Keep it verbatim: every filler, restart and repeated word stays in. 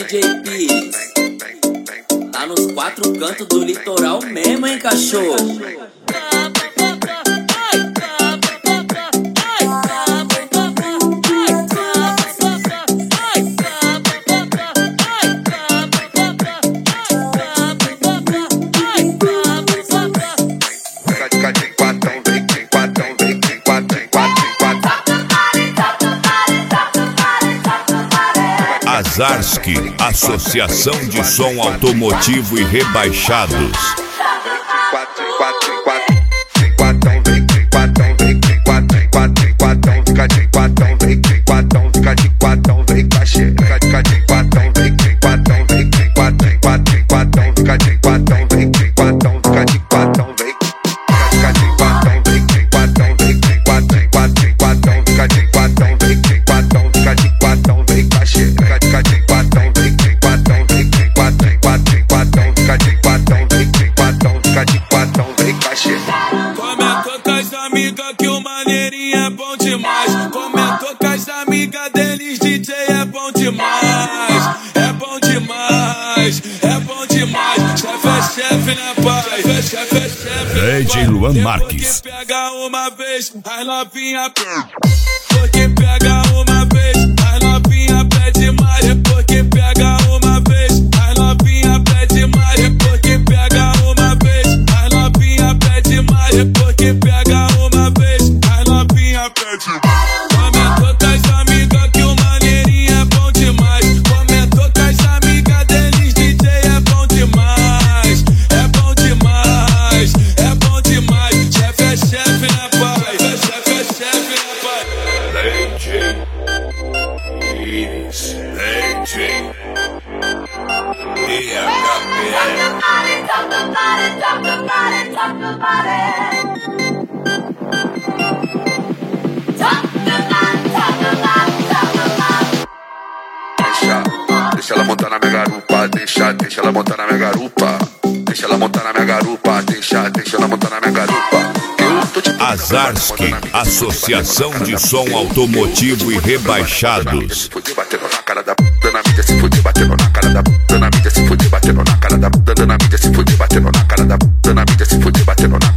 J Pires. Tá nos quatro cantos do litoral mesmo, hein, cachorro? Azarski, Associação de Som Automotivo e Rebaixados. Comentou com as amigas que o maneirinho é bom demais. Comentou com as amigas deles, D J é bom demais. É bom demais, é bom demais. Chefe é chefe, né, pai? Chefe é chefe, D J Luan Marques. Porque pega uma vez, as novinha porque pega uma vez, as novinha pede mais. Porque pega uma vez, as novinha pede mais. Porque pega uma vez, as novinha pede mais. Porque pega uma vez, as novinha pede mais. Comentou com as amigas que o maneirinho é bom demais. Comentou com as amigas deles, D J é bom demais. É bom demais, é bom demais. Chefe é chefe, né, pai? Chefe é chefe, né, pai? D J Pires, D J e H P L. Deixa, deixa ela montar na minha garupa, deixa, deixa ela montar na minha garupa. Deixa ela montar na minha garupa, deixa, deixa ela montar na minha garupa. Azarski, Associação de Som Automotivo e Rebaixados. Se fuder batendo na cara da puta na mídia, se fuder batendo na cara da puta na mídia, se fuder batendo na cara da puta na mídia, se fuder batendo na cara da puta na mídia, se fuder batendo na